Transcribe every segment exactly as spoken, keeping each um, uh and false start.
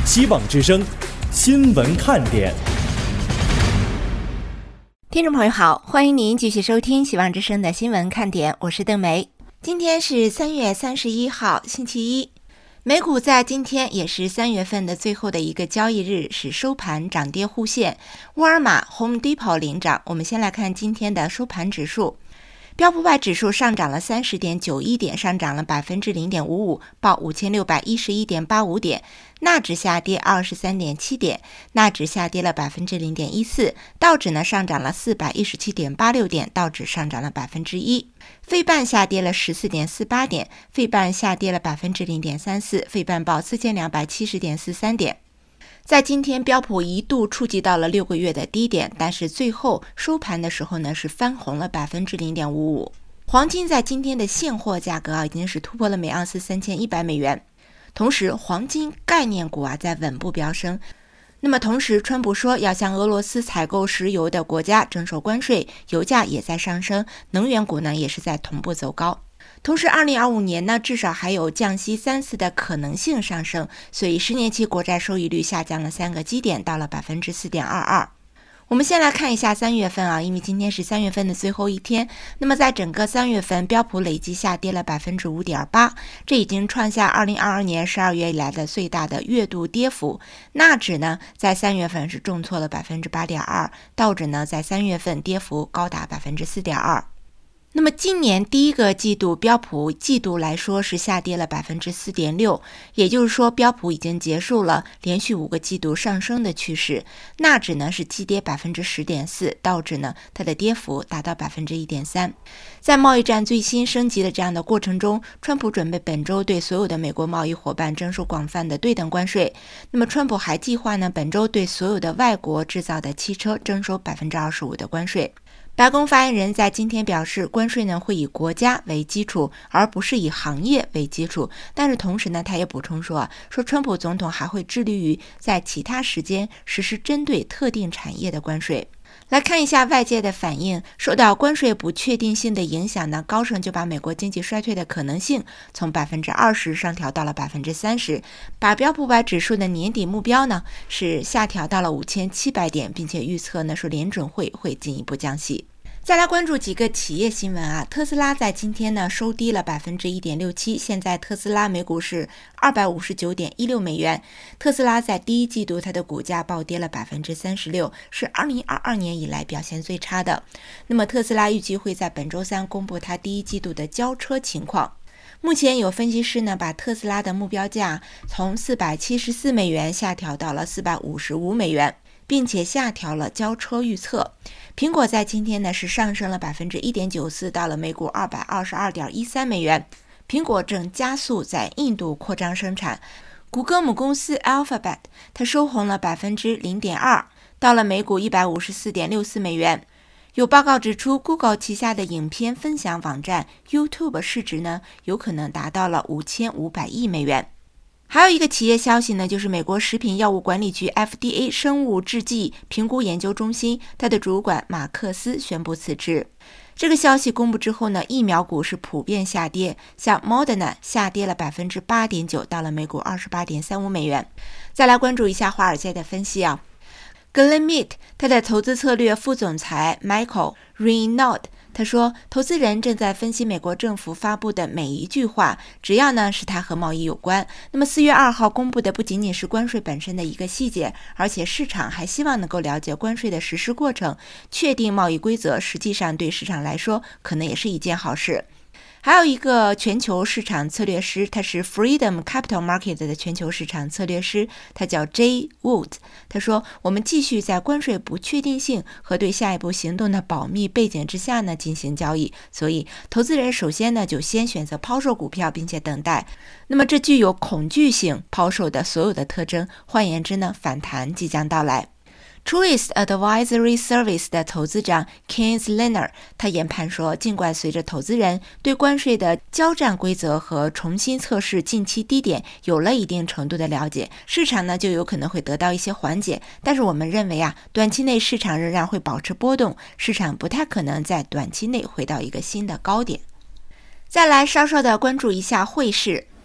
希望之声新闻看点。 听众朋友好，欢迎您继续收听希望之声的新闻看点，我是邓梅。今天是三月三十一号，星期一。美股在今天也是三月份的最后的一个交易日，是收盘涨跌互现，沃尔玛、Home Depot 领涨。我们先来看今天的收盘指数。标普五百指数上涨了 三十点九一 点，上涨了 百分之零点五五， 报 五千六百一十一点八五 点。纳指下跌 二十三点七 点，纳指下跌了 百分之零点一四， 道指呢上涨了 四百一十七点八六 点，道指上涨了 百分之一。费半下跌了 十四点四八 点，费半下跌了 百分之零点三四， 费半报 四千两百七十点四三 点。在今天标普一度触及到了六个月的低点，但是最后收盘的时候呢是翻红了 百分之零点五五。黄金在今天的现货价格啊已经是突破了每盎司三千一百美元，同时黄金概念股啊在稳步飙升。那么同时川普说要向俄罗斯采购石油的国家征收关税，油价也在上升，能源股呢也是在同步走高。同时二零二五年呢至少还有降息三次的可能性上升，所以十年期国债收益率下降了三个基点，到了 百分之四点二二。我们先来看一下三月份啊，因为今天是三月份的最后一天，那么在整个三月份标普累计下跌了 百分之五点八， 这已经创下二零二二年十二月以来的最大的月度跌幅。纳指呢在三月份是重挫了 百分之八点二， 道指呢在三月份跌幅高达 百分之四点二。那么今年第一个季度标普季度来说是下跌了 百分之四点六， 也就是说标普已经结束了连续五个季度上升的趋势。纳指呢是急跌 百分之十点四， 道指呢它的跌幅达到 百分之一点三。 在贸易战最新升级的这样的过程中，川普准备本周对所有的美国贸易伙伴征收广泛的对等关税。那么川普还计划呢本周对所有的外国制造的汽车征收 百分之二十五 的关税。白宫发言人在今天表示，关税呢会以国家为基础，而不是以行业为基础。但是同时呢，他也补充说啊，说川普总统还会致力于在其他时间实施针对特定产业的关税。来看一下外界的反应，受到关税不确定性的影响呢，高盛就把美国经济衰退的可能性从 百分之二十 上调到了 百分之三十， 把标普五百指数的年底目标呢是下调到了五千七百点，并且预测呢说联准会会进一步降息。再来关注几个企业新闻啊，特斯拉在今天呢收低了 百分之一点六七， 现在特斯拉每股是 二百五十九点一六美元。特斯拉在第一季度它的股价暴跌了 百分之三十六， 是二零二二年以来表现最差的。那么特斯拉预计会在本周三公布它第一季度的交车情况。目前有分析师呢把特斯拉的目标价从四百七十四美元下调到了四百五十五美元，并且下调了交车预测。苹果在今天呢是上升了 百分之一点九四， 到了每股 二百二十二点一三美元。苹果正加速在印度扩张生产。谷歌母公司 Alphabet 它收红了 百分之零点二， 到了每股 一百五十四点六四美元。有报告指出 Google 旗下的影片分享网站 YouTube 市值呢有可能达到了五千五百亿美元。还有一个企业消息呢，就是美国食品药物管理局 F D A 生物制剂评估研究中心，它的主管马克思宣布辞职。这个消息公布之后呢，疫苗股是普遍下跌，像 Moderna 下跌了 百分之八点九， 到了每股 二十八点三五美元。再来关注一下华尔街的分析啊。Glen Mead 他的投资策略副总裁 Michael Renaud他说，投资人正在分析美国政府发布的每一句话，只要呢是它和贸易有关。那么四月二号公布的不仅仅是关税本身的一个细节，而且市场还希望能够了解关税的实施过程，确定贸易规则，实际上对市场来说可能也是一件好事。还有一个全球市场策略师，他是 Freedom Capital Market 的全球市场策略师，他叫 Jay Wood。 他说，我们继续在关税不确定性和对下一步行动的保密背景之下呢进行交易，所以投资人首先呢就先选择抛售股票并且等待。那么这具有恐惧性抛售的所有的特征，换言之呢反弹即将到来。Truist Advisory Service 的投资长 Keynes Liner 他研判说，尽管随着投资人对关税的交战规则和重新测试近期低点有了一定程度的了解，市场呢就有可能会得到一些缓解，但是我们认为啊，短期内市场仍然会保持波动，市场不太可能在短期内回到一个新的高点。再来稍稍的关注一下汇市。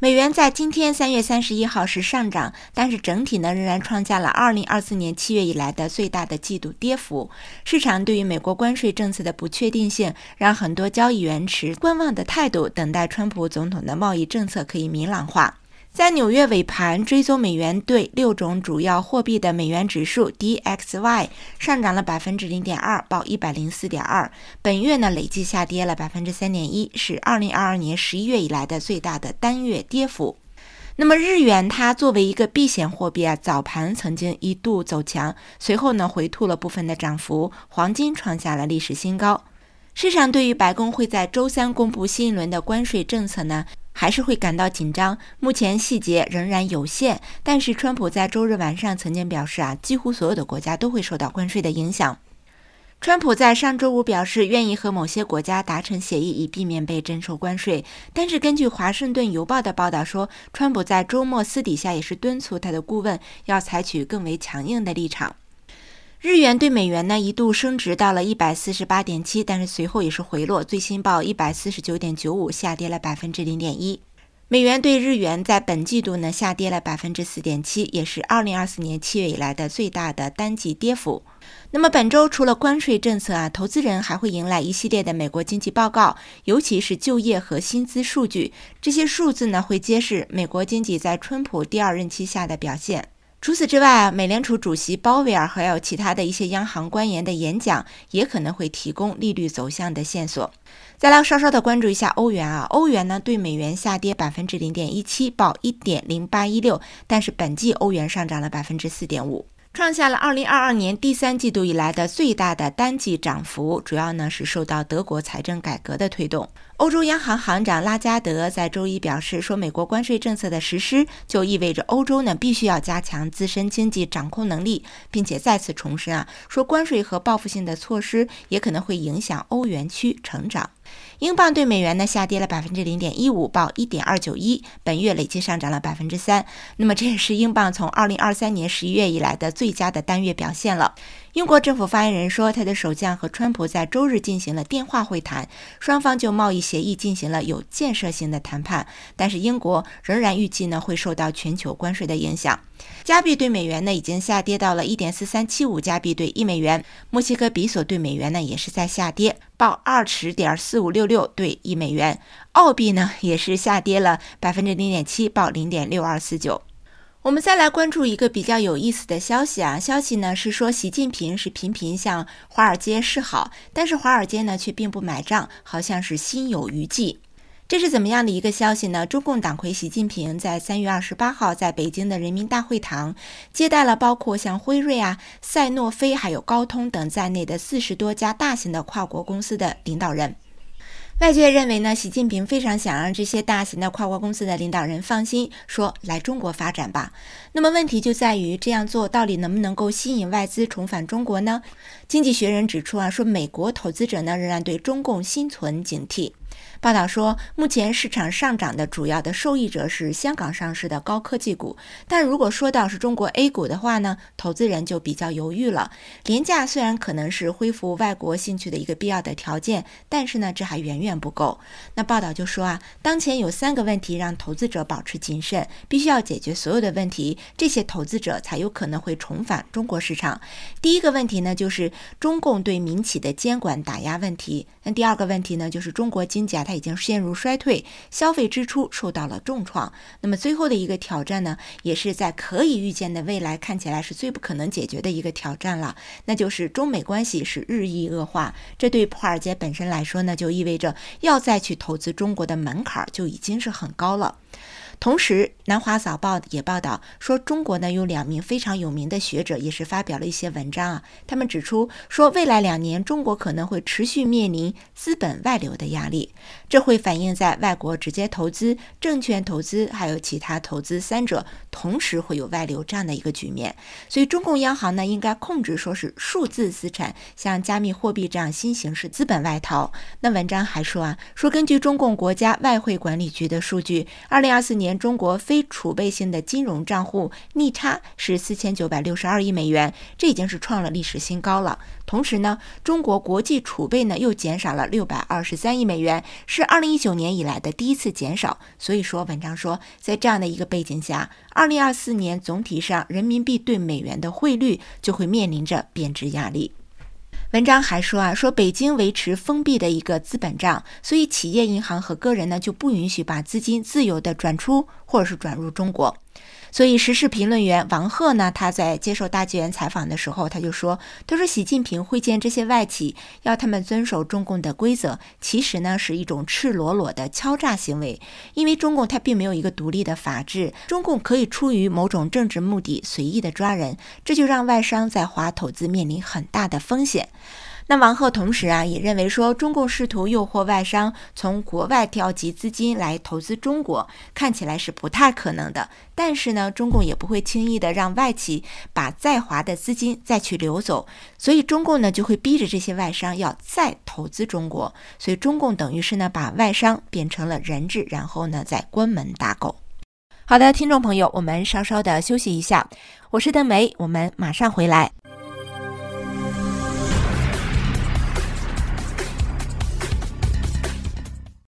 美元在今天三月三十一号是上涨，但是整体呢仍然创下了二零二四年七月以来的最大的季度跌幅。市场对于美国关税政策的不确定性，让很多交易员持观望的态度，等待川普总统的贸易政策可以明朗化。在纽约尾盘，追踪美元对六种主要货币的美元指数 D X Y 上涨了 百分之零点二， 报 一百零四点二。 本月呢累计下跌了 百分之三点一， 是二零二二年十一月以来的最大的单月跌幅。那么日元它作为一个避险货币啊，早盘曾经一度走强，随后呢回吐了部分的涨幅，黄金创下了历史新高。市场对于白宫会在周三公布新一轮的关税政策呢，还是会感到紧张，目前细节仍然有限，但是川普在周日晚上曾经表示啊，几乎所有的国家都会受到关税的影响。川普在上周五表示愿意和某些国家达成协议，以避免被征收关税，但是根据华盛顿邮报的报道说，川普在周末私底下也是敦促他的顾问要采取更为强硬的立场。日元对美元呢一度升值到了 一百四十八点七， 但是随后也是回落，最新报 一百四十九点九五， 下跌了 百分之零点一。 美元对日元在本季度呢下跌了 百分之四点七， 也是二零二四年七月以来的最大的单季跌幅。那么本周除了关税政策啊，投资人还会迎来一系列的美国经济报告，尤其是就业和薪资数据，这些数字呢会揭示美国经济在川普第二任期下的表现。除此之外，美联储主席鲍威尔还有其他的一些央行官员的演讲也可能会提供利率走向的线索。再来稍稍的关注一下欧元啊，欧元呢对美元下跌 百分之零点一七， 报 一点零八一六， 但是本季欧元上涨了 百分之四点五，创下了二零二二年第三季度以来的最大的单季涨幅，主要呢是受到德国财政改革的推动。欧洲央行行长拉加德在周一表示说，美国关税政策的实施就意味着欧洲呢必须要加强自身经济掌控能力，并且再次重申啊，说关税和报复性的措施也可能会影响欧元区成长。英镑对美元呢下跌了 百分之零点一五， 报 一点二九一， 本月累计上涨了 百分之三， 那么这也是英镑从二零二三年十一月以来的最佳的单月表现了。英国政府发言人说，他的首相和川普在周日进行了电话会谈，双方就贸易协议进行了有建设性的谈判，但是英国仍然预计呢会受到全球关税的影响。加币对美元呢已经下跌到了 一点四三七五 加币对一美元，墨西哥比索对美元呢也是在下跌，报 二十点四五六六 对一美元。澳币呢也是下跌了 百分之零点七， 报 零点六二四九。我们再来关注一个比较有意思的消息啊，消息呢是说习近平是频频向华尔街示好，但是华尔街呢却并不买账，好像是心有余悸。这是怎么样的一个消息呢？中共党魁习近平在三月二十八号在北京的人民大会堂接待了包括像辉瑞啊、赛诺菲还有高通等在内的四十多家大型的跨国公司的领导人。外界认为呢，习近平非常想让这些大型的跨国公司的领导人放心，说来中国发展吧。那么问题就在于这样做到底能不能够吸引外资重返中国呢？经济学人指出啊，说美国投资者呢仍然对中共心存警惕。报道说，目前市场上涨的主要的受益者是香港上市的高科技股，但如果说到是中国 A 股的话呢，投资人就比较犹豫了。廉价虽然可能是恢复外国兴趣的一个必要的条件，但是呢，这还远远不够。那报道就说啊，当前有三个问题让投资者保持谨慎，必须要解决所有的问题，这些投资者才有可能会重返中国市场。第一个问题呢，就是中共对民企的监管打压问题。那第二个问题呢，就是中国经济啊，它已经陷入衰退，消费支出受到了重创。那么最后的一个挑战呢，也是在可以预见的未来看起来是最不可能解决的一个挑战了，那就是中美关系是日益恶化。这对华尔街本身来说呢，就意味着要再去投资中国的门槛就已经是很高了。同时，南华早报也报道说，中国呢有两名非常有名的学者也是发表了一些文章啊，他们指出说，未来两年中国可能会持续面临资本外流的压力，这会反映在外国直接投资、证券投资还有其他投资三者同时会有外流这样的一个局面。所以中共央行呢应该控制说是数字资产，像加密货币这样新形式资本外逃。那文章还说啊，说根据中共国家外汇管理局的数据，二零二四年年中国非储备性的金融账户逆差是四千九百六十二亿美元，这已经是创了历史新高了。同时呢，中国国际储备呢又减少了六百二十三亿美元，是二零一九年以来的第一次减少。所以说，文章说，在这样的一个背景下，二零二四年总体上人民币对美元的汇率就会面临着贬值压力。文章还说啊，说北京维持封闭的一个资本账，所以企业银行和个人呢就不允许把资金自由的转出或者是转入中国。所以时事评论员王鹤呢，他在接受大纪元采访的时候，他就说，他说习近平会见这些外企，要他们遵守中共的规则，其实呢是一种赤裸裸的敲诈行为。因为中共它并没有一个独立的法治，中共可以出于某种政治目的随意的抓人，这就让外商在华投资面临很大的风险。那王鹤同时啊也认为说，中共试图诱惑外商从国外调集资金来投资中国，看起来是不太可能的。但是呢，中共也不会轻易的让外企把在华的资金再去流走，所以中共呢就会逼着这些外商要再投资中国。所以中共等于是呢把外商变成了人质，然后呢再关门打狗。好的，听众朋友，我们稍稍的休息一下，我是邓梅，我们马上回来。